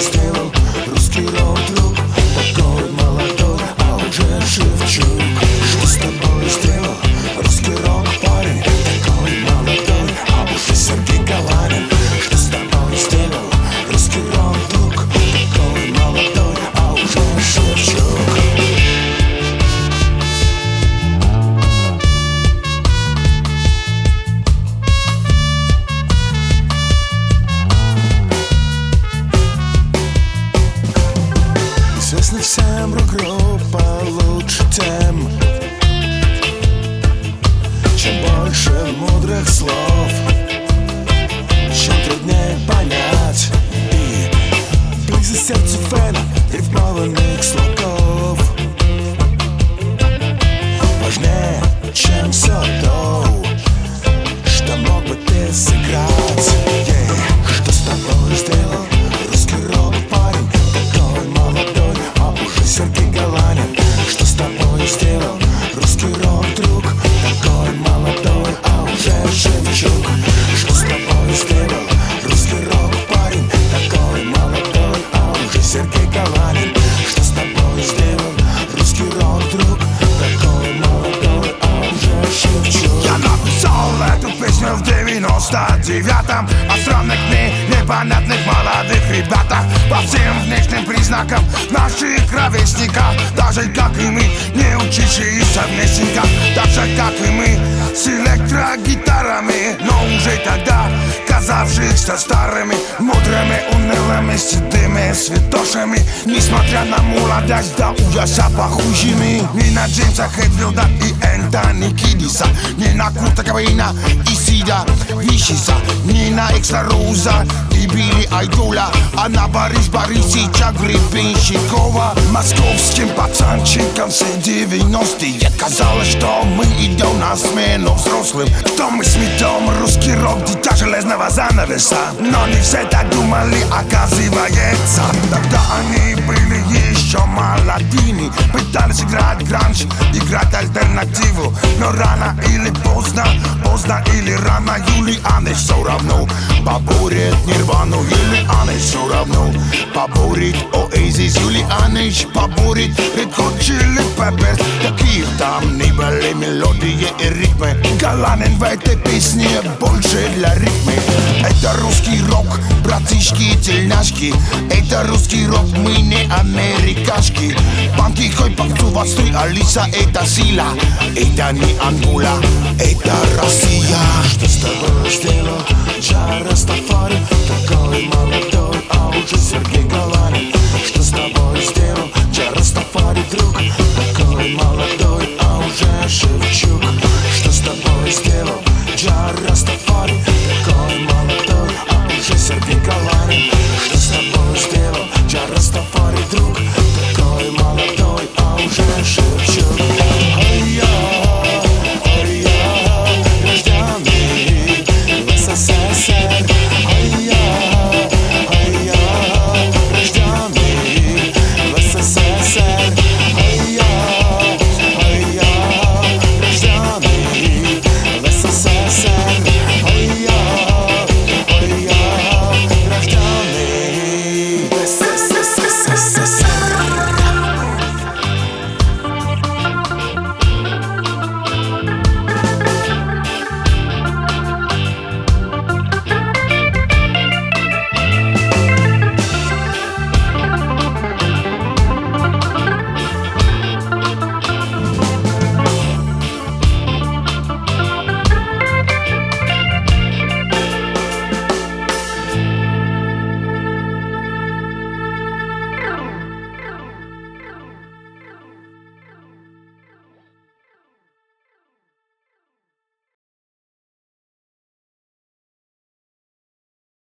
сделал русский рок-друг, такой молодой, а уже Шевчук. Что с тобой сделал русский рок-парень, такой молодой, а уже Сергей Галанин. Что с тобой сделал русский рок-друг, такой молодой, а уже Шевчук. Известна всем рок-группа лучше тем, чем больше мудрых слов, чем труднее понять и близость сердцу фэна рифмованных слогов важнее, чем все то, что мог бы ты сыграть. Что с тобой сделал русский рок-парень, такой молодой, а уже Сергей Галанин. Что с тобой сделал русский рок-друг, такой молодой, а уже Шевчук. Что с тобой сделал русский рок-парень, такой молодой, а уже Сергей Галанин. Что с тобой сделал русский рок-друг, такой молодой, а уже Шевчук. Я написал эту песню в 99-м о странных непонятных молодых ребятах, по всем внешним признакам наших ровесников, даже как и мы, не учившиеся вместников, так же как и мы, с электрогитарами, но уже тогда казавшихся старыми, мудрыми, унылыми, седыми святошами, несмотря на молодость до ужаса похожими не на Джеймса Хэтфилда и Энтони Кидиса, не на Курта Кобейна и Сида Вишиса, не на Экса Роза и Билли Айдола, а на Борисича Гребенщикова. Московским пацанчикам все 90-е казалось, что мы идем на смену взрослым, что мы сметем русский рок, дитя железного занавеса. Но не все так думали, оказывается. Тогда они были еще молодыми, пытались играть гранж, играть альтернативу, но рано или поздно, поздно или рано, Юлианы все равно поборет Нирвану. Юлианы все равно поборет Oasis, Юлианы поборет Red Hot Chili Peppers. Каких там ни были мелодии и ритмы, Галанин в этой песне больше для ритмы. Это русский рок, братишки и тельняшки, это русский рок, мы не америкашки. Панки, хой, панцу, отстой, Алиса, это сила, это не Ангола, это Россия. Что с тобой сделал Джа Растафари, такой молодой, а уже Сергей Галанин. Что с тобой сделал Джа Растафари, друг, такой молодой, а уже Шевчук. Что с тобой сделал Джа Растафари, такой молодой, а уже Сергей Галанин. Что с тобой сделал Джа Растафари, друг,